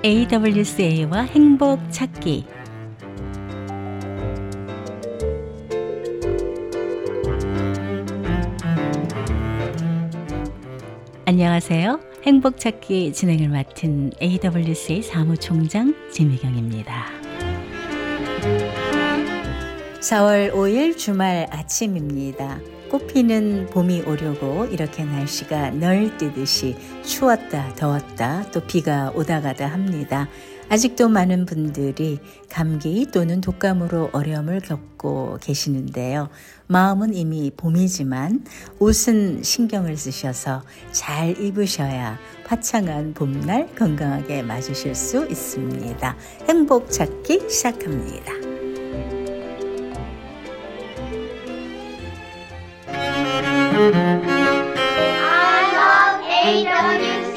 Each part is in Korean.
AWCA와 행복 찾기. 안녕하세요. 행복 찾기 진행을 맡은 AWCA 사무총장 진미경입니다. 4월 5일 주말 아침입니다. 꽃피는 봄이 오려고 이렇게 날씨가 널뛰듯이 추웠다 더웠다 또 비가 오다 가다 합니다. 아직도 많은 분들이 감기 또는 독감으로 어려움을 겪고 계시는데요. 마음은 이미 봄이지만 옷은 신경을 쓰셔서 잘 입으셔야 화창한 봄날 건강하게 맞으실 수 있습니다. 행복 찾기 시작합니다. I love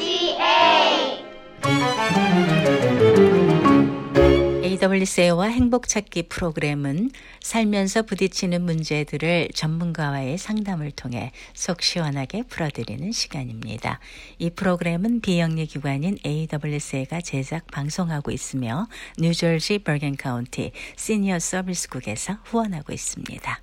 AWCA. AWCA와 행복찾기 프로그램은 살면서 부딪히는 문제들을 전문가와의 상담을 통해 속 시원하게 풀어드리는 시간입니다. 이 프로그램은 비영리 기관인 AWCA가 제작 방송하고 있으며 뉴저지 버건 카운티 시니어 서비스국에서 후원하고 있습니다.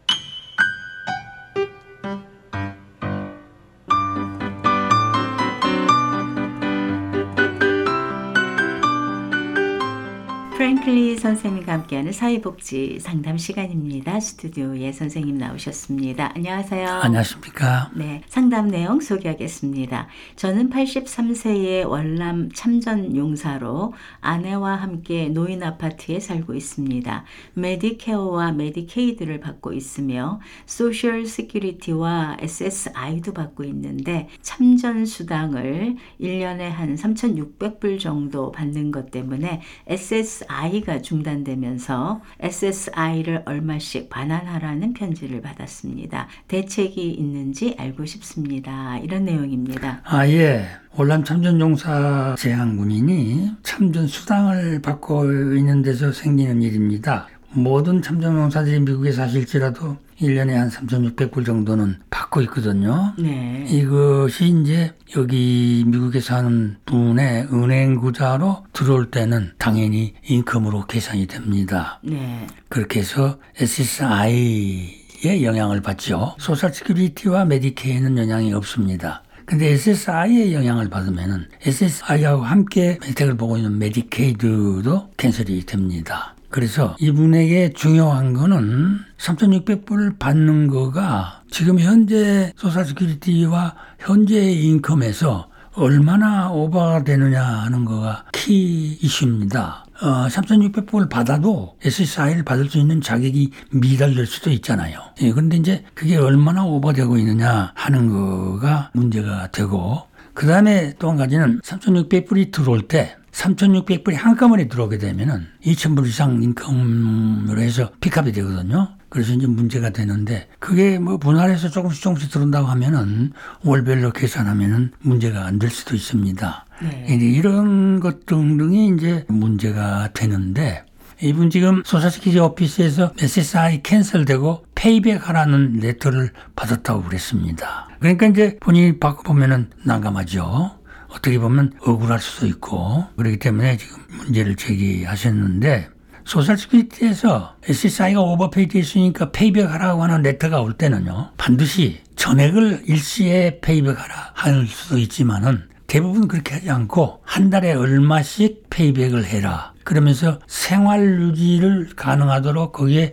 프랭클리 선생님과 함께하는 사회복지 상담 시간입니다. 스튜디오에 선생님 나오셨습니다. 안녕하세요. 안녕하십니까. 네, 상담 내용 소개하겠습니다. 저는 83세의 월남 참전용사로 아내와 함께 노인 아파트에 살고 있습니다. 메디케어와 메디케이드를 받고 있으며 소셜 시큐리티와 SSI도 받고 있는데 참전수당을 1년에 한 3,600불 정도 받는 것 때문에 SSI가 중단되면서 SSI를 얼마씩 반환하라는 편지를 받았습니다. 대책이 있는지 알고 싶습니다. 이런 내용입니다. 예. 월남 참전용사 재향군인이 참전 수당을 받고 있는 데서 생기는 일입니다. 모든 참전용사들이 미국에 사실지라도 1년에 한 3,600불 정도는 받고 있거든요. 네. 이것이 이제 여기 미국에 사는 분의 은행 구자로 들어올 때는 당연히 인컴으로 계산이 됩니다. 네. 그렇게 해서 SSI의 영향을 받죠. 소셜 시큐리티와 메디케이는 영향이 없습니다. 근데 SSI의 영향을 받으면은 SSI하고 함께 혜택을 보고 있는 메디케이드도 캔슬이 됩니다. 그래서 이분에게 중요한 거는 3,600불 받는 거가 지금 현재 소셜시큐리티와 현재의 인컴에서 얼마나 오버가 되느냐 하는 거가 키 이슈입니다. 3,600불 받아도 SSI를 받을 수 있는 자격이 미달될 수도 있잖아요. 그런데 이제 그게 얼마나 오버되고 있느냐 하는 거가 문제가 되고, 그 다음에 또 한 가지는 3,600불이 들어올 때 3,600불이 한꺼번에 들어오게 되면은 2,000불 이상 인컴으로 해서 픽업이 되거든요. 그래서 이제 문제가 되는데, 그게 뭐 분할해서 조금씩 들어온다고 하면은 월별로 계산하면은 문제가 안 될 수도 있습니다. 네. 이런 것 등등이 이제 문제가 되는데, 이분 지금 소셜시큐리티 오피스에서 SSI 캔슬되고 페이백 하라는 레터를 받았다고 그랬습니다. 그러니까 이제 본인이 받고 보면은 난감하죠. 어떻게 보면 억울할 수도 있고, 그렇기 때문에 지금 문제를 제기하셨는데, 소셜시큐리티에서 SSI가 오버페이 돼 있으니까 페이백 하라고 하는 레터가 올 때는요, 반드시 전액을 일시에 페이백 하라 할 수도 있지만은 대부분 그렇게 하지 않고 한 달에 얼마씩 페이백을 해라. 그러면서 생활 유지를 가능하도록 거기에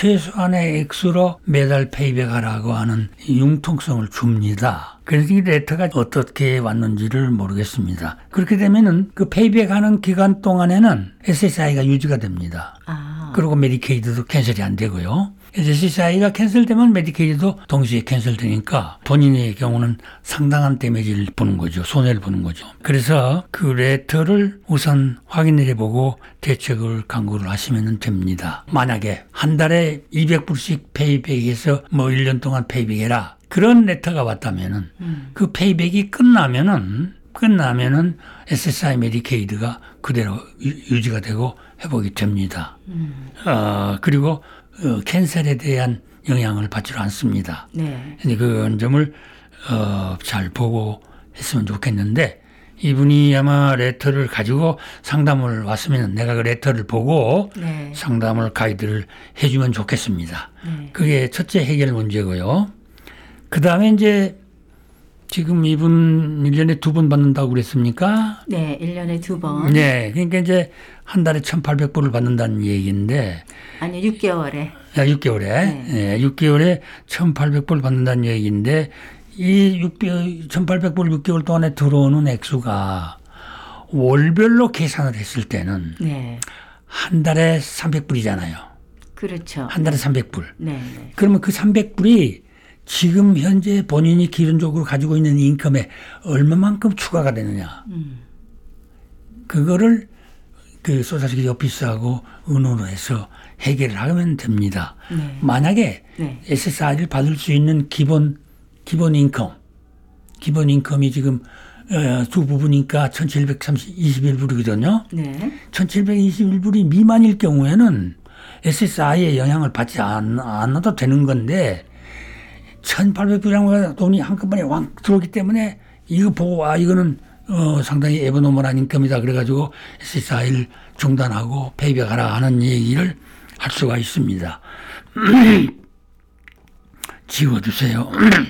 최소한의 액수로 매달 페이백하라고 하는 융통성을 줍니다. 그래서 이 레터가 어떻게 왔는지를 모르겠습니다. 그렇게 되면은 그 페이백하는 기간 동안에는 SSI가 유지가 됩니다. 그리고 메디케이드도 캔슬이 안 되고요. SSI가 캔슬되면 메디케이드도 동시에 캔슬되니까 본인의 경우는 상당한 데미지를 보는 거죠. 손해를 보는 거죠. 그래서 그 레터를 우선 확인을 해보고 대책을 강구를 하시면 됩니다. 만약에 한 달에 200불씩 페이백해서 뭐 1년 동안 페이백해라, 그런 레터가 왔다면은 그 페이백이 끝나면은 SSI 메디케이드가 그대로 유지가 되고 회복이 됩니다. 그리고 캔슬에 대한 영향을 받지 않습니다. 네. 그 점을 잘 보고 했으면 좋겠는데, 이분이 아마 레터를 가지고 상담을 왔으면 내가 그 레터를 보고 네. 상담을 가이드를 해주면 좋겠습니다. 네. 그게 첫째 해결 문제고요. 그 다음에 이제 지금 이분 1년에 2번 받는다고 그랬습니까? 네, 1년에 2번. 네. 그러니까 이제 한 달에 1,800불을 받는다는 얘기인데. 아니, 6개월에. 6개월에. 네. 네. 6개월에 1,800불 받는다는 얘기인데 이 1,800불 6개월 동안에 들어오는 액수가 월별로 계산을 했을 때는 네. 한 달에 300불이잖아요. 그렇죠. 한 달에 300불. 네. 네. 그러면 그 300불이 지금 현재 본인이 기본적으로 가지고 있는 인컴에 얼마만큼 추가가 되느냐. 그거를 그 소셜시큐리티 오피스하고 의논을 해서 해결을 하면 됩니다. 네. 만약에 네. SSI를 받을 수 있는 기본 인컴이 지금 두 부부니까 1,721불이거든요. 네. 1,721불이 미만일 경우에는 SSI의 영향을 받지 않아도 되는 건데 1,800불이라는 돈이 한꺼번에 왕 들어오기 때문에 이거 보고 이거는 상당히 에버노멀한 인컴이다 그래가지고 SSI를 중단하고 페이백하라 하는 얘기를 할 수가 있습니다. 지워주세요.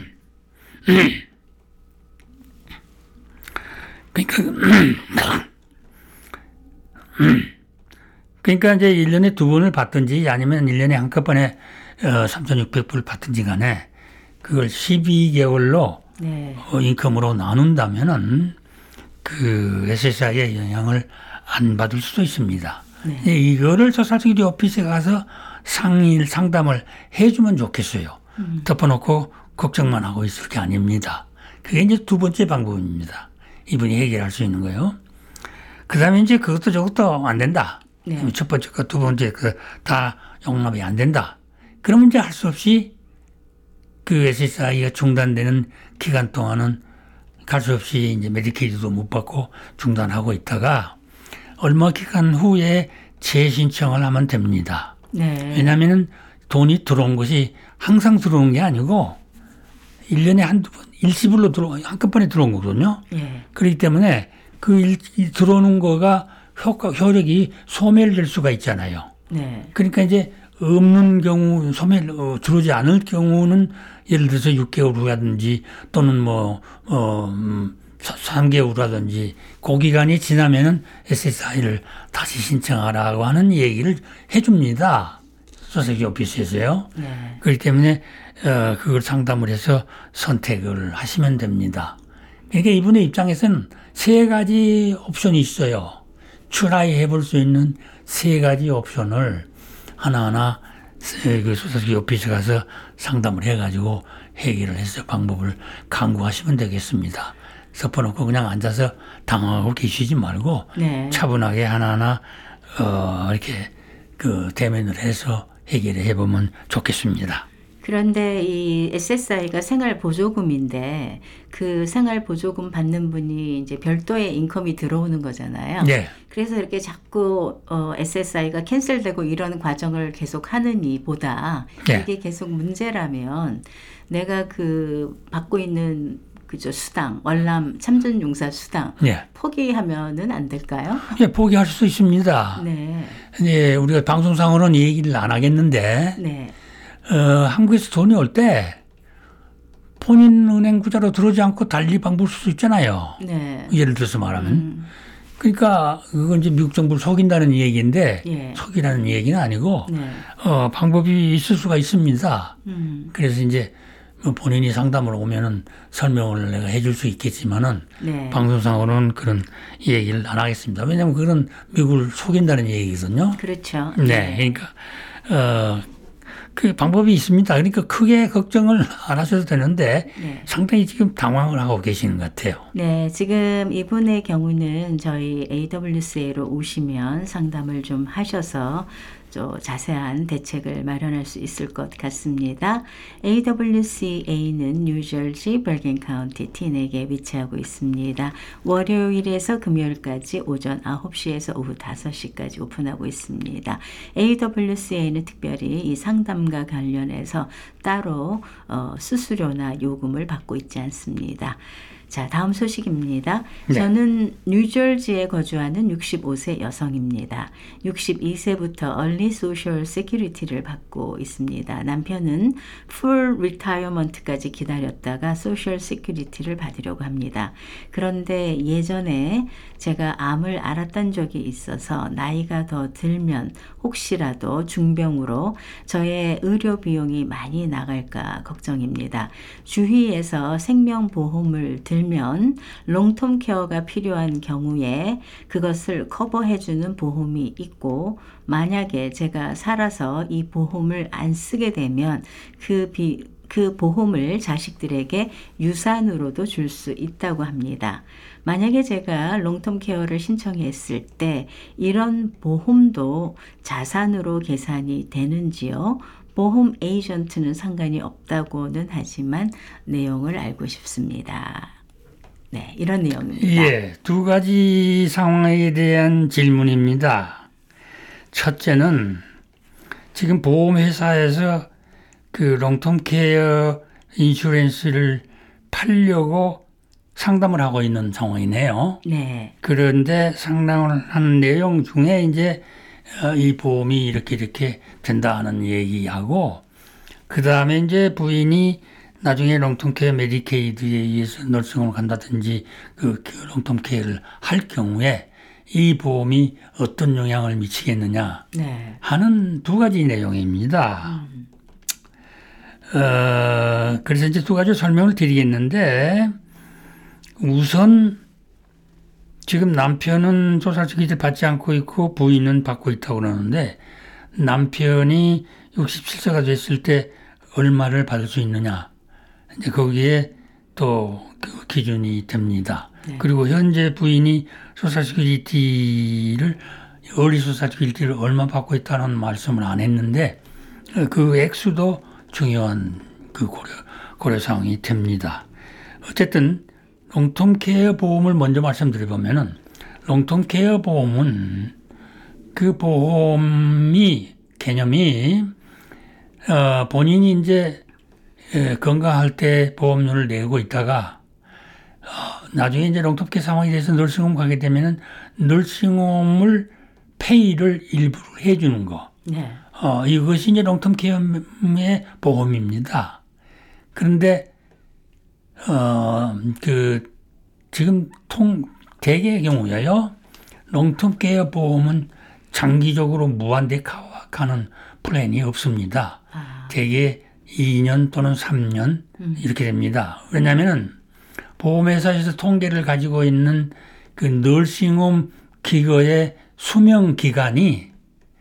그러니까 이제 1년에 2번을 받든지 아니면 1년에 한꺼번에 3,600불 받든지 간에 그걸 12개월로 네. 인컴으로 나눈다면은 그 SSI의 영향을 안 받을 수도 있습니다. 네. 이거를 소셜시큐리티 오피스에 가서 상담을 해주면 좋겠어요. 덮어놓고 걱정만 하고 있을 게 아닙니다. 그게 이제 두 번째 방법입니다. 이분이 해결할 수 있는 거예요. 그 다음에 이제 그것도 저것도 안 된다. 네. 첫 번째 거, 두 번째 거 다 용납이 안 된다. 그러면 이제 할 수 없이 그 SSI가 중단되는 기간 동안은 갈 수 없이 이제 메디케이드도 못 받고 중단하고 있다가 얼마 기간 후에 재신청을 하면 됩니다. 네. 왜냐하면 돈이 들어온 것이 항상 들어오는 게 아니고 1년에 한두 번 일시불로 한꺼번에 들어온 거거든요. 예. 그렇기 때문에 그 들어오는 거가 효력이 소멸될 수가 있잖아요. 네. 그러니까 이제 없는 경우 들어오지 않을 경우는 예를 들어서 6개월 후라든지 또는 3개월 후라든지 그 기간이 지나면은 SSI를 다시 신청하라고 하는 얘기를 해줍니다. 소셜시큐리티 오피스에서요. 네. 그렇기 때문에 그걸 상담을 해서 선택을 하시면 됩니다. 그러니까 이분의 입장에서는 세 가지 옵션이 있어요. 트라이 해볼 수 있는 세 가지 옵션을 하나하나 그 소셜시큐리티 오피스에 가서 상담을 해가지고 해결을 해서 방법을 강구하시면 되겠습니다. 덮어놓고 그냥 앉아서 당황하고 계시지 말고 네. 차분하게 하나하나 이렇게 그 대면을 해서 해결을 해보면 좋겠습니다. 그런데 이 SSI가 생활보조금인데 그 생활보조금 받는 분이 이제 별도의 인컴이 들어오는 거잖아요. 네. 그래서 이렇게 자꾸 SSI가 캔슬되고 이런 과정을 계속 하는 이보다 네. 이게 계속 문제라면 내가 그 받고 있는 그죠 수당 월남 참전용사 수당 네. 포기하면은 안 될까요? 예, 포기할 수 있습니다. 네. 예, 우리가 방송상으로는 얘기를 안 하겠는데 네. 한국에서 돈이 올 때 본인 은행 구자로 들어오지 않고 달리 방법을 쓸 수 있잖아요. 네. 예를 들어서 말하면. 그러니까 그건 이제 미국 정부를 속인다는 얘기인데 예. 속이라는 얘기는 아니고 네. 방법이 있을 수가 있습니다. 음. 그래서 이제 본인이 상담을 오면은 설명을 내가 해줄 수 있겠지만은 네. 방송상으로는 그런 얘기를 안 하겠습니다. 왜냐하면 그런 미국을 속인다는 얘기거든요. 그렇죠. 네, 그러니까 그 방법이 있습니다. 그러니까 크게 걱정을 안 하셔도 되는데 네. 상당히 지금 당황을 하고 계시는 것 같아요. 네, 지금 이분의 경우는 저희 AWCA로 오시면 상담을 좀 하셔서 좀 자세한 대책을 마련할 수 있을 것 같습니다. AWCA는 뉴저지 버긴 카운티 티넥에 위치하고 있습니다. 월요일에서 금요일까지 오전 9시에서 오후 5시까지 오픈하고 있습니다. AWCA는 특별히 이 상담과 관련해서 따로 수수료나 요금을 받고 있지 않습니다. 자, 다음 소식입니다. 네. 저는 뉴저지에 거주하는 65세 여성입니다. 62세부터 얼리 소셜 세큐리티를 받고 있습니다. 남편은 풀 리타이어먼트까지 기다렸다가 소셜 세큐리티를 받으려고 합니다. 그런데 예전에 제가 암을 앓았던 적이 있어서 나이가 더 들면 혹시라도 중병으로 저의 의료 비용이 많이 나갈까 걱정입니다. 주위에서 생명보험을 들면 롱텀 케어가 필요한 경우에 그것을 커버해주는 보험이 있고, 만약에 제가 살아서 이 보험을 안 쓰게 되면 그 보험을 자식들에게 유산으로도 줄 수 있다고 합니다. 만약에 제가 롱텀 케어를 신청했을 때 이런 보험도 자산으로 계산이 되는지요? 보험 에이전트는 상관이 없다고는 하지만 내용을 알고 싶습니다. 네, 이런 내용입니다. 예, 두 가지 상황에 대한 질문입니다. 첫째는 지금 보험회사에서 그 롱텀 케어 인슈런스를 팔려고 상담을 하고 있는 상황이네요. 네. 그런데 상담을 하는 내용 중에 이제 이 보험이 이렇게 된다 하는 얘기하고, 그 다음에 이제 부인이 나중에 롱텀 케어 메디케이드에 의해서 널싱홈을 간다든지 그 롱텀 케어를 할 경우에 이 보험이 어떤 영향을 미치겠느냐 네. 하는 두 가지 내용입니다. 그래서 이제 두 가지 설명을 드리겠는데, 우선 지금 남편은 소셜세큐리티를 받지 않고 있고 부인은 받고 있다고 그러는데, 남편이 67세가 됐을 때 얼마를 받을 수 있느냐, 이제 거기에 또 그 기준이 됩니다. 네. 그리고 현재 부인이 소셜세큐리티를 얼리 소셜세큐리티를 얼마 받고 있다는 말씀을 안 했는데, 그 액수도 중요한 그 고려 사항이 됩니다. 어쨌든 롱텀 케어 보험을 먼저 말씀드려보면은, 롱텀 케어 보험은 그 보험이 개념이 본인이 이제 건강할 때 보험료를 내고 있다가 나중에 이제 롱텀 케어 상황이 돼서 널싱홈 가게 되면은 널싱홈을 페이를 일부러 해주는 거. 네. 이것이 이제 롱텀 케어의 보험입니다. 그런데 지금 대개의 경우에요, 롱텀 케어 보험은 장기적으로 무한대 가는 플랜이 없습니다. 대개 2년 또는 3년 이렇게 됩니다. 왜냐하면은 보험회사에서 통계를 가지고 있는 그 널싱홈 기거의 수명 기간이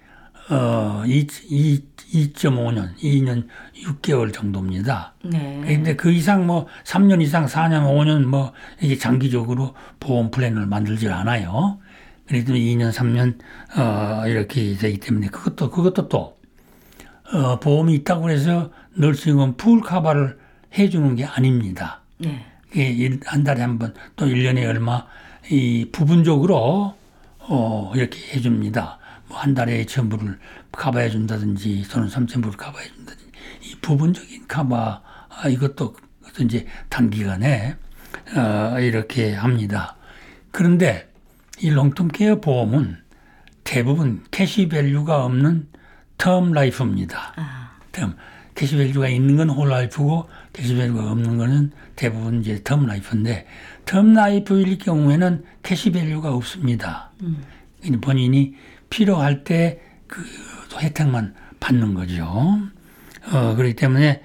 2.5년, 2년 6개월 정도입니다. 네. 그런데 그 이상 뭐 3년 이상, 4년, 5년 뭐 이게 장기적으로 보험 플랜을 만들지 않아요. 그래도 2년, 3년 이렇게 되기 때문에 그것도 또 보험이 있다고 해서 널싱홈 풀 커버를 해주는 게 아닙니다. 네. 한 달에 한 번, 또 1년에 얼마, 이 부분적으로 이렇게 해줍니다. 뭐 한 달에 전부를 커버해 준다든지 또는 3,000불을 커버해 준다든지, 이 부분적인 커버, 이것도 이제 단기간에 이렇게 합니다. 그런데 이 롱텀 케어 보험은 대부분 캐시 밸류가 없는 텀 라이프입니다. 캐시 밸류가 있는 건 홀 라이프고 캐시 밸류가 없는 거는 대부분 이제 텀 라이프인데, 텀 라이프일 경우에는 캐시 밸류가 없습니다. 본인이 필요할 때 그 혜택만 받는 거죠. 그렇기 때문에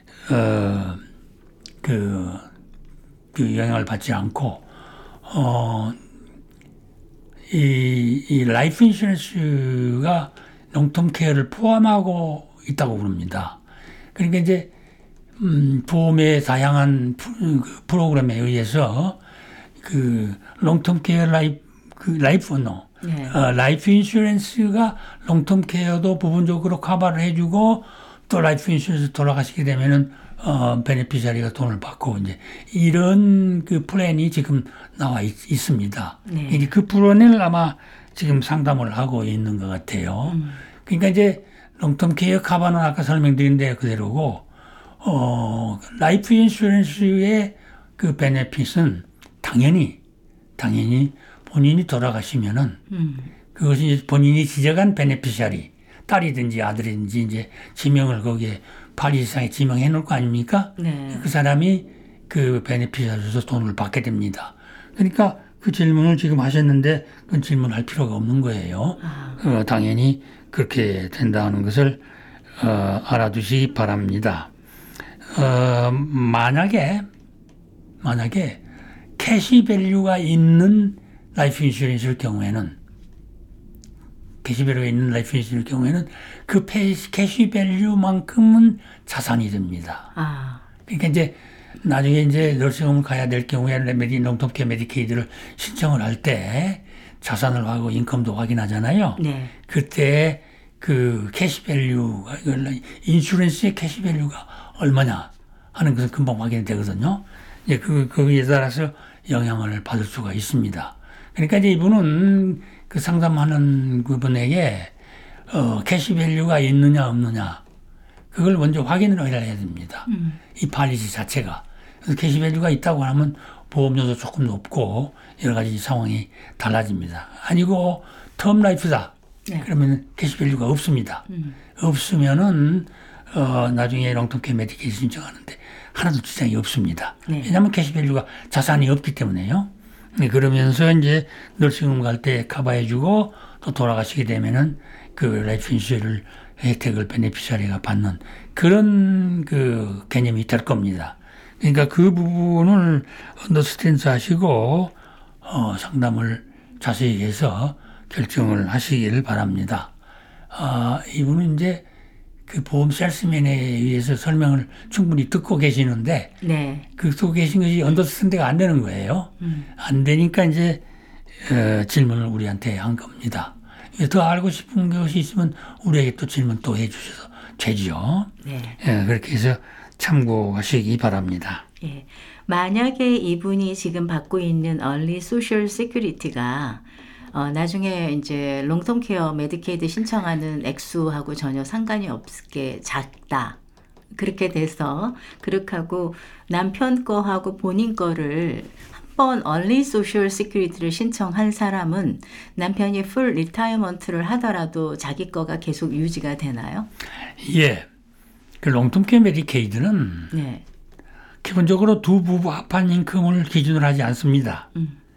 그 영향을 받지 않고 이 라이프 인슈런스가 롱텀 케어를 포함하고 있다고 그럽니다. 그러니까 이제 보험의 다양한 프로그램에 의해서 그 롱텀 케어 라이프 인슈런스가 롱텀 케어도 부분적으로 커버를 해주고, 또 라이프 인슈런스 돌아가시게 되면은 베네피샤리가 돈을 받고, 이제 이런 그 플랜이 지금 나와 있습니다. 네. 이제 그 플랜을 아마 지금 상담을 하고 있는 것 같아요. 그러니까 이제 롱텀 케어 커버는 아까 설명드린 데 그대로고, 라이프 인슈런스에 그 베네핏은 당연히 본인이 돌아가시면은 그것이 이제 본인이 지정한 베네피샤리, 딸이든지 아들이든지 이제 지명을 거기에 파리시상에 지명해 놓을 거 아닙니까? 네. 그 사람이 그 베네피샤리로서 돈을 받게 됩니다. 그러니까 그 질문을 지금 하셨는데 그 질문할 필요가 없는 거예요. 당연히 그렇게 된다는 것을 알아두시기 바랍니다. 만약에 캐시밸류가 있는 라이프 인슈런스일 경우에는 캐시밸류가 있는 라이프 인슈런스일 경우에는 그 캐시밸류만큼은 자산이 됩니다. 그러니까 이제 나중에 이제 너싱홈을 가야 될 경우에 롱텀케어 메디케이드를 신청을 할 때 자산을 하고 인컴도 확인하잖아요. 네. 그때 그 캐시밸류가 인슈런스의 캐시밸류가 얼마냐 하는 것은 금방 확인이 되거든요. 이제 거기에 따라서 영향을 받을 수가 있습니다. 그러니까 이제 이분은 그 상담하는 그분에게 캐시밸류가 있느냐 없느냐 그걸 먼저 확인을 해야 됩니다. 이 팔리시 자체가. 그래서 캐시밸류가 있다고 하면 보험료도 조금 높고 여러 가지 상황이 달라집니다. 아니고 텀라이프다. 네. 그러면 캐시밸류가 없습니다. 없으면은 나중에 롱텀케어 메디케이드 신청하는데 하나도 지장이 없습니다. 네. 왜냐하면 캐시밸류가 자산이 없기 때문에요. 그러면서 이제 너싱홈 갈 때 커버해주고 또 돌아가시게 되면은 그 라이프 인슈런스 혜택을 베네피샤리가 받는 그런 그 개념이 될 겁니다. 그러니까 그 부분을 언더스탠드 하시고 상담을 자세히 해서 결정을 하시기를 바랍니다. 이분은 이제 그 보험 셀스맨에 의해서 설명을 충분히 듣고 계시는데 네. 그 듣고 계신 것이 언더스탠드가 안 되는 거예요. 안 되니까 이제 질문을 우리한테 한 겁니다. 더 알고 싶은 것이 있으면 우리에게 또 질문 또 해주셔도 되죠. 네. 그렇게 해서 참고하시기 바랍니다. 예. 만약에 이분이 지금 받고 있는 얼리 소셜 세큐리티가 나중에 이제 롱텀 케어 메디케이드 신청하는 액수하고 전혀 상관이 없게 작다. 그렇게 돼서 그렇게 하고 남편 거하고 본인 거를 번 얼리 소셜 시큐리티를 신청한 사람은 남편이 풀 리타이어먼트를 하더라도 자기 거가 계속 유지가 되나요? 예. 그 롱텀케어 메디케이드는 네. 기본적으로 두 부부 합한 인컴을 기준으로 하지 않습니다.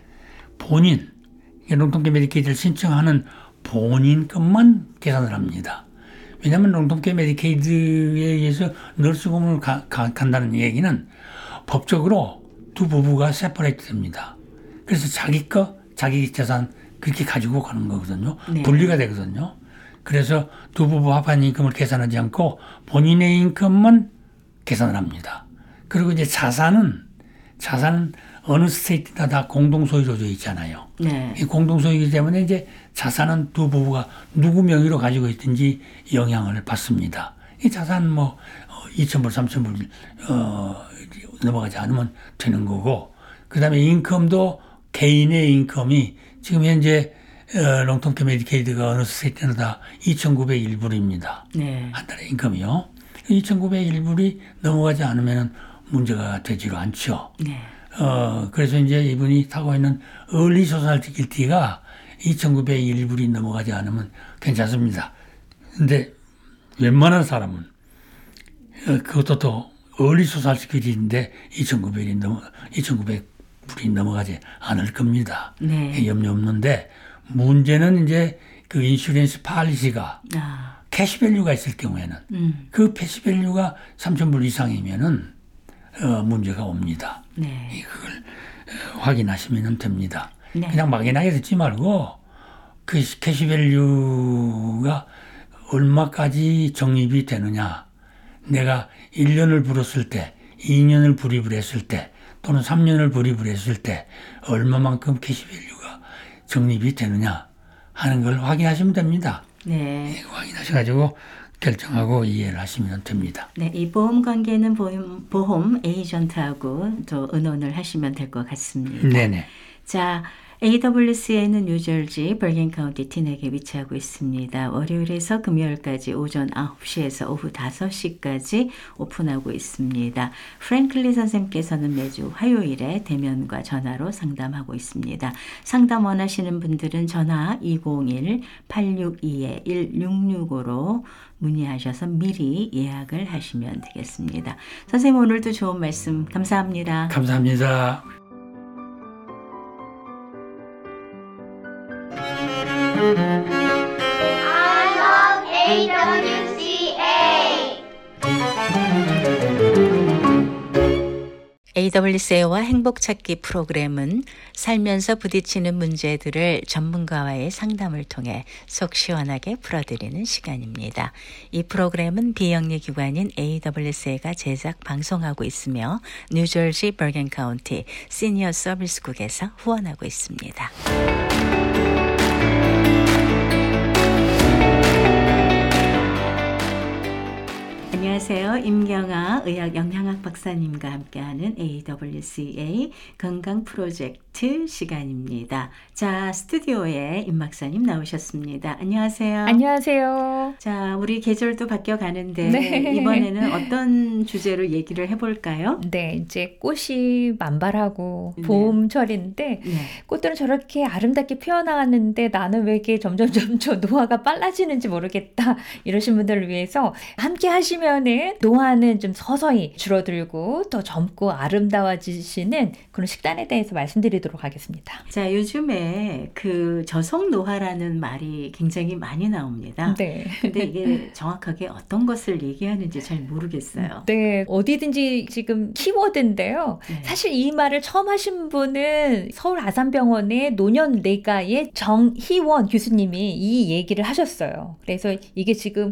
본인, 롱텀케어 메디케이드를 신청하는 본인 것만 계산을 합니다. 왜냐하면 롱텀케어 메디케이드에 의해서 너싱홈을 간다는 얘기는 법적으로 두 부부가 세퍼레이트 됩니다. 그래서 자기 거, 자기 재산 그렇게 가지고 가는 거거든요. 네. 분리가 되거든요. 그래서 두 부부 합한 인컴을 계산하지 않고 본인의 인컴만 계산을 합니다. 그리고 이제 자산은 어느 스테이트나 다 공동소유로 되어 있잖아요. 네. 이 공동소유이기 때문에 이제 자산은 두 부부가 누구 명의로 가지고 있든지 영향을 받습니다. 이 자산 뭐 2,000불, 3,000불 넘어가지 않으면 되는 거고, 그 다음에 인컴도 개인의 인컴이 지금 현재 롱텀케어 메디케이드가 어느 스테이트나 다 2,901불입니다. 네. 한 달에 인컴이요. 2,901불이 넘어가지 않으면 문제가 되지로 않죠. 네. 그래서 이제 이분이 타고 있는 얼리 소셜시큐리티가 2,901불이 넘어가지 않으면 괜찮습니다. 근데 웬만한 사람은 그것도 또 얼리 소셜시큐리티인데 2,900불이 넘어가지 않을 겁니다. 네. 염려 없는데 문제는 이제 그 인슈런스 팔리시가 캐시밸류가 있을 경우에는 그 캐시밸류가 3,000불 이상이면은 문제가 옵니다. 네. 그걸 확인하시면 됩니다. 네. 그냥 막연하게 듣지 말고 그 캐시밸류가 얼마까지 적립이 되느냐. 내가 1년을 불었을 때, 2년을 불입을 했을 때, 또는 3년을 불입을 했을 때 얼마만큼 캐시밸류가 적립이 되느냐 하는 걸 확인하시면 됩니다. 네. 확인하셔가지고 결정하고 이해를 하시면 됩니다. 네, 이 보험 관계는 보험 에이전트하고 또 의논을 하시면 될 것 같습니다. 네네. 자, AWCA는 뉴저지 버긴 카운티 티넥에 위치하고 있습니다. 월요일에서 금요일까지 오전 9시에서 오후 5시까지 오픈하고 있습니다. 프랭클리 선생님께서는 매주 화요일에 대면과 전화로 상담하고 있습니다. 상담 원하시는 분들은 전화 201-862-1665로 문의하셔서 미리 예약을 하시면 되겠습니다. 선생님 오늘도 좋은 말씀 감사합니다. 감사합니다. I love AWCA. AWCA와 행복찾기 프로그램은 살면서 부딪히는 문제들을 전문가와의 상담을 통해 속 시원하게 풀어드리는 시간입니다. 이 프로그램은 비영리 기관인 AWCA가 제작 방송하고 있으며 뉴저지 버긴 카운티 시니어 서비스국에서 후원하고 있습니다. 안녕하세요. 임경아 의학영양학 박사님과 함께하는 AWCA 건강 프로젝트 시간입니다. 자, 스튜디오에 임 박사님 나오셨습니다. 안녕하세요. 안녕하세요. 자, 우리 계절도 바뀌어 가는데 네. 이번에는 어떤 주제로 얘기를 해볼까요? 네, 이제 꽃이 만발하고 네. 봄철인데 네. 꽃들은 저렇게 아름답게 피어나왔는데 나는 왜 이렇게 점점 저 노화가 빨라지는지 모르겠다 이러신 분들을 위해서 함께 하시면은 노화는 좀 서서히 줄어들고 더 젊고 아름다워지시는 그런 식단에 대해서 말씀드리도록 하겠습니다. 자, 요즘에 그 저속 노화라는 말이 굉장히 많이 나옵니다. 네. 근데 이게 정확하게 어떤 것을 얘기하는지 잘 모르겠어요. 네, 어디든지 지금 키워드인데요. 네. 사실 이 말을 처음 하신 분은 서울 아산병원의 노년내과의 정희원 교수님이 이 얘기를 하셨어요. 그래서 이게 지금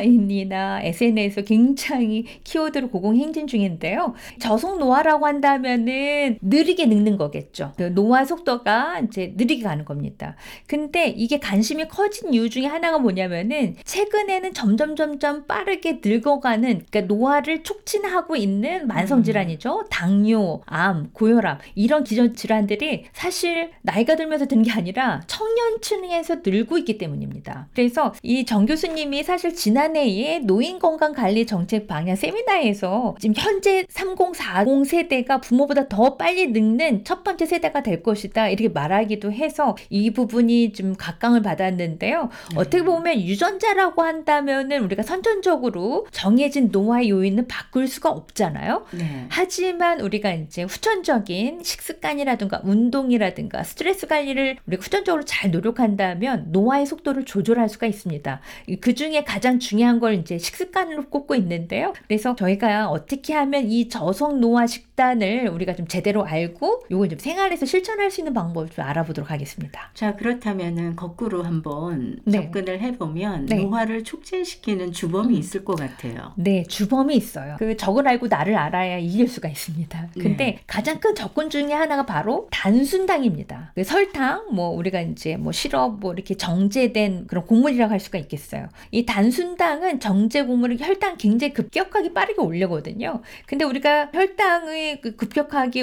온라인이나 SNS에서 굉장히 키워드로 고공행진 중인데요. 저속 노화라고 한다면은 느리게 늙는 거겠죠. 그 노화 속도가 이제 느리게 가는 겁니다. 근데 이게 관심이 커진 이유 중에 하나가 뭐냐면은 최근에는 점점 빠르게 늙어가는, 그러니까 노화를 촉진하고 있는 만성 질환이죠. 당뇨, 암, 고혈압 이런 기존 질환들이 사실 나이가 들면서 드는 게 아니라 청년층에서 늘고 있기 때문입니다. 그래서 이 정 교수님이 사실 지난해에 노인건강관리 정책 방향 세미나에서 지금 현재 3040 세대가 부모보다 더 빨리 늙는 첫 번째 세대가 될 것이다 이렇게 말하기도 해서 이 부분이 좀 각광을 받았는데요. 어떻게 보면 유전자라고 한다면은 우리가 선천적으로 정해진 노화 요인은 바꿀 수가 없잖아요. 네. 하지만 우리가 이제 후천적인 식습관이라든가 운동이라든가 스트레스 관리를 우리가 후천적으로 잘 노력한다면 노화의 속도를 조절할 수가 있습니다. 그 중에 가장 중요한 걸 이제 식습관으로 꼽고 있는데요. 그래서 저희가 어떻게 하면 이 저속 노화 식단을 우리가 좀 제대로 알고 요걸 좀 생활에서 실천할 수 있는 방법을 좀 알아보도록 하겠습니다. 자, 그렇다면은 거꾸로 한번 네. 접근을 해보면 네. 노화를 촉진시키는 주범이 있을 것 같아요. 네, 주범이 있어요. 그 적을 알고 나를 알아야 이길 수가 있습니다. 근데 네. 가장 큰 접근 중에 하나가 바로 단순당입니다. 그 설탕, 뭐 우리가 이제 뭐 시럽, 뭐 이렇게 정제된 그런 곡물이라고 할 수가 있겠어요. 이 단순당은 정제 곡물을 혈당 굉장히 급격하게 빠르게 올리거든요. 근데 우리가 혈당이 급격하게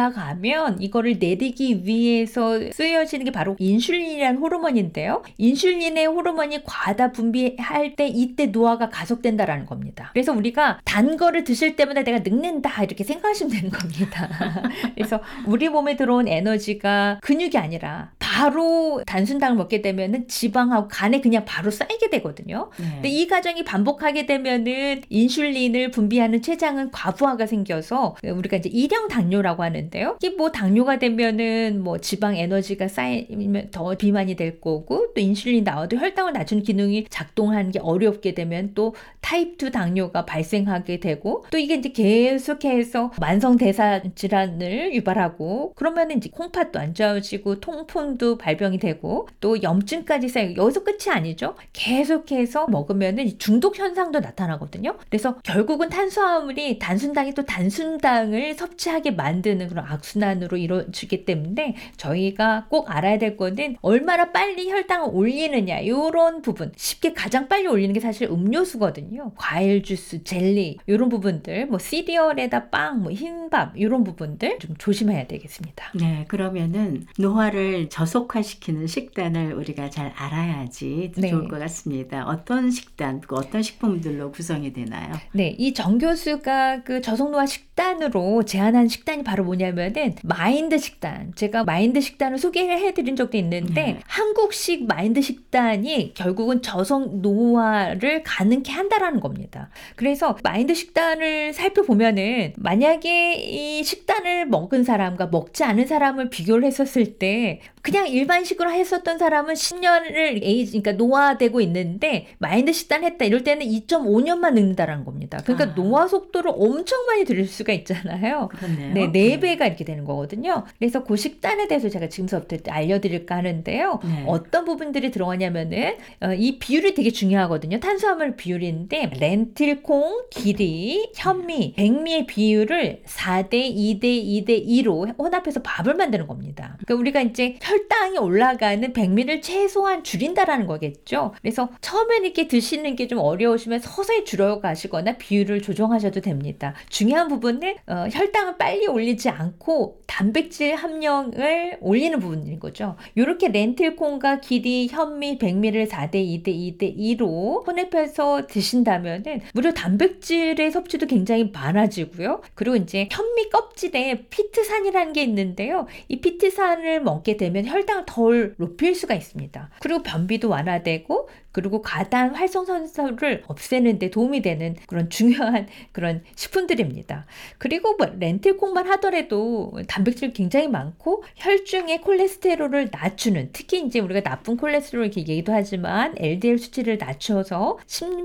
올라가면 이거를 내리기 위해서 쓰여지는 게 바로 인슐린이라는 호르몬인데요. 인슐린의 호르몬이 과다 분비할 때 이때 노화가 가속된다라는 겁니다. 그래서 우리가 단 거를 드실 때마다 내가 늙는다 이렇게 생각하시면 되는 겁니다. 그래서 우리 몸에 들어온 에너지가 근육이 아니라 바로 단순당을 먹게 되면은 지방하고 간에 그냥 바로 쌓이게 되거든요. 네. 근데 이 과정이 반복하게 되면은 인슐린을 분비하는 췌장은 과부하가 생겨서 우리가 이제 일형 당뇨라고 하는데요. 이게 뭐 당뇨가 되면은 뭐 지방 에너지가 쌓이면 더 비만이 될 거고 또 인슐린 나와도 혈당을 낮추는 기능이 작동하는 게 어렵게 되면 또 타입 2 당뇨가 발생하게 되고 또 이게 이제 계속해서 만성 대사 질환을 유발하고 그러면은 이제 콩팥도 안 좋아지고 통풍도 발병이 되고 또 염증까지 쌓이고 여기서 끝이 아니죠. 계속해서 먹으면은 중독 현상도 나타나거든요. 거거든요. 그래서 결국은 탄수화물이 단순당이 또 단순당을 섭취하게 만드는 그런 악순환으로 이루어지기 때문에 저희가 꼭 알아야 될 거는 얼마나 빨리 혈당을 올리느냐 이런 부분 쉽게 가장 빨리 올리는 게 사실 음료수거든요. 과일 주스, 젤리 이런 부분들 뭐 시리얼에다 빵, 뭐 흰밥 이런 부분들 좀 조심해야 되겠습니다. 네, 그러면은 노화를 저속화시키는 식단을 우리가 잘 알아야지 네. 좋을 것 같습니다. 어떤 식단, 어떤 식품들로 구성이 되나요? 네, 이 정 교수가 그 저속노화 식단으로 제안한 식단이 바로 뭐냐면은 마인드 식단. 제가 마인드 식단을 소개를 해드린 적도 있는데 한국식 마인드 식단이 결국은 저속노화를 가능케 한다라는 겁니다. 그래서 마인드 식단을 살펴보면은 만약에 이 식단을 먹은 사람과 먹지 않은 사람을 비교를 했었을 때 그냥 일반식으로 했었던 사람은 10년을 그러니까 노화되고 있는데 마인드 식단 했다 이럴 때는 2.5년만 늙는다라는 겁니다. 그러니까 노화 속도를 엄청 많이 들일 수가 있잖아요. 그렇네요. 네, 4배가 이렇게 되는 거거든요. 그래서 그 식단에 대해서 제가 지금부터 알려드릴까 하는데요. 네. 어떤 부분들이 들어가냐면은 이 비율이 되게 중요하거든요. 탄수화물 비율인데 렌틸콩, 기리, 현미, 백미의 비율을 4대 2대 2대 2로 혼합해서 밥을 만드는 겁니다. 그러니까 우리가 이제 혈당이 올라가는 백미를 최소한 줄인다라는 거겠죠. 그래서 처음에 이렇게 드시는 게 좀 어려우시면 서서히 줄여가시거나 비율을 조정하셔도 됩니다. 중요한 부분은 혈당을 빨리 올리지 않고 단백질 함량을 올리는 부분인 거죠. 이렇게 렌틸콩과 기리, 현미, 백미를 4대 2대 2대 2로 혼합해서 드신다면은 무려 단백질의 섭취도 굉장히 많아지고요. 그리고 이제 현미 껍질에 피트산이라는 게 있는데요. 이 피트산을 먹게 되면 혈당을 덜 높일 수가 있습니다. 그리고 변비도 완화되고 그리고 가단 활성산소를 없애는 데 도움이 되는 그런 중요한 그런 식품들입니다. 그리고 뭐 렌틸콩만 하더라도 단백질 굉장히 많고 혈중의 콜레스테롤을 낮추는 특히 이제 우리가 나쁜 콜레스테롤 이렇게 얘기도 하지만 LDL 수치를 낮춰서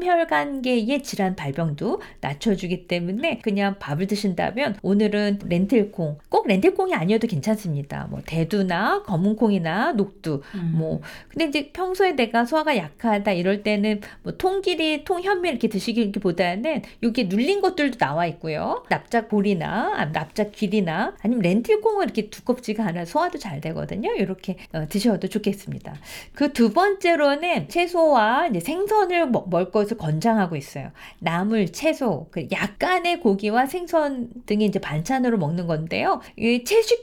심혈관계의 질환 발병도 낮춰주기 때문에 그냥 밥을 드신다면 오늘은 렌틸콩 꼭 렌틸콩이 아니어도 괜찮습니다. 뭐 대두나 검은콩이나 녹두 뭐 근데 이제 평소에 내가 소화가 약하다 이럴 때는 뭐 통기리, 통현미 이렇게 드시기보다는 이게 눌린 것들도 나와 있고요. 납작보리나 납작귀리나 아니면 렌틸콩은 이렇게 두껍지가 않아 소화도 잘 되거든요. 이렇게 드셔도 좋겠습니다. 그 두 번째로는 채소와 이제 생선을 먹을 것을 권장하고 있어요. 나물, 채소, 약간의 고기와 생선 등이 이제 반찬으로 먹는 건데요. 이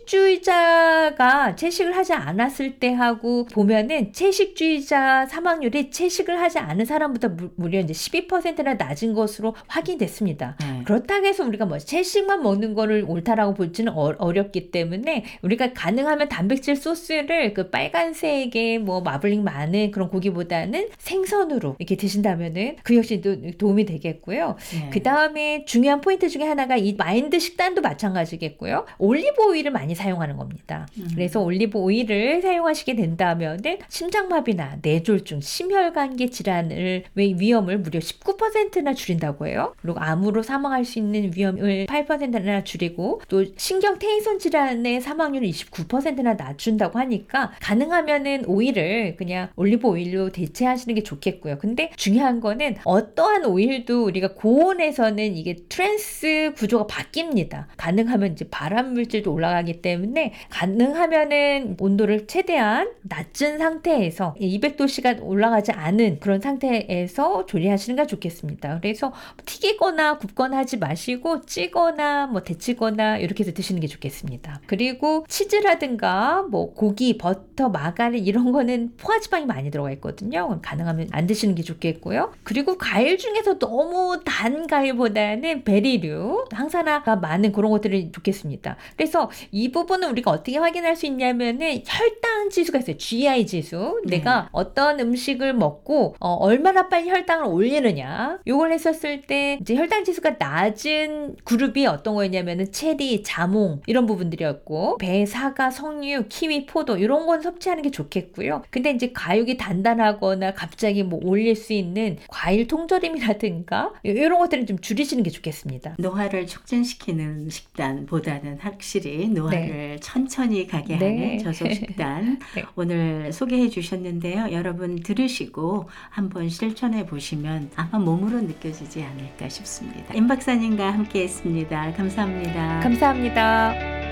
채식주의자가 채식을 하지 않았을 때 하고 보면은 채식주의자 사망률이 채식을 하지 않은 사람보다 무려 이제 12%나 낮은 것으로 확인됐습니다. 그렇다고 해서 우리가 뭐 채식만 먹는 거를 옳다라고 볼지는 어렵기 때문에 우리가 가능하면 단백질 소스를 그 빨간색의 뭐 마블링 많은 그런 고기보다는 생선으로 이렇게 드신다면은 그 역시 도움이 되겠고요. 그 다음에 중요한 포인트 중에 하나가 이 마인드 식단도 마찬가지겠고요. 올리브 오일을 많이 사용하는 겁니다. 그래서 올리브 오일을 사용하시게 된다면은 심장마비나 뇌졸중, 심혈관계 질환을 위험을 무려 19%나 줄인다고 해요. 그리고 암으로 사망할 수 있는 위험을 8%나 줄이고 또 신경퇴행성 질환의 사망률을 29%나 낮춘다고 하니까 가능하면은 오일을 그냥 올리브 오일로 대체하시는 게 좋겠고요. 근데 중요한 거는 어떠한 오일도 우리가 고온에서는 이게 트랜스 구조가 바뀝니다. 가능하면 이제 발암 물질도 올라가기 때문에 가능하면은 온도를 최대한 낮은 상태에서 200도씨가 올라가지 않은 그런 상태에서 조리하시는 게 좋겠습니다. 그래서 튀기거나 굽거나 하지 마시고 찌거나 뭐 데치거나 이렇게 해서 드시는 게 좋겠습니다. 그리고 치즈라든가 뭐 고기, 버터, 마가린 이런 거는 포화지방이 많이 들어가 있거든요. 가능하면 안 드시는 게 좋겠고요. 그리고 과일 중에서 너무 단 과일보다는 베리류, 항산화가 많은 그런 것들이 좋겠습니다. 그래서 이 부분은 우리가 어떻게 확인할 수 있냐면은 혈당 지수가 있어요. GI 지수. 내가 어떤 음식을 먹고 얼마나 빨리 혈당을 올리느냐. 요걸 했었을 때 이제 혈당 지수가 낮은 그룹이 어떤 거였냐면은 체리, 자몽 이런 부분들이었고 배, 사과, 석류, 키위, 포도 이런 건 섭취하는 게 좋겠고요. 근데 이제 과육이 단단하거나 갑자기 뭐 올릴 수 있는 과일 통조림이라든가 이런 것들은 좀 줄이시는 게 좋겠습니다. 노화를 촉진시키는 식단보다는 확실히 노화를 천천히 가게 하는 저속 식단 오늘 소개해 주셨는데요. 여러분 들으시고 한번 실천해 보시면 아마 몸은 덤으로 느껴지지 않을까 싶습니다. 임 박사님과 함께했습니다. 감사합니다. 감사합니다.